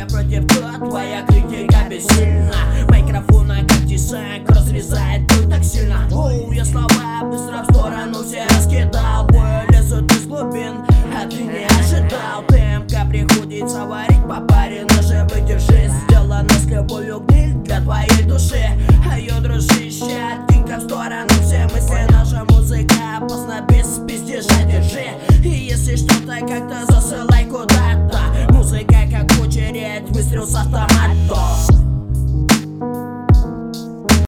я против, то твоя критика бессильна. Микрофона как десант разрезает путь так сильно. Я слова быстро в сторону все раскидал. Бой лезут из глубин, а ты не ожидал. ТМК приходится варить по паре ножи. Выдержи, сделано с любовью гниль для твоей души. А ее дружище, откинь-ка в сторону все мысли. Наша музыка опасна без пиздежа, держи. И если что-то как-то засылай куда-то. Музыка как очередь, выстрел с автомата.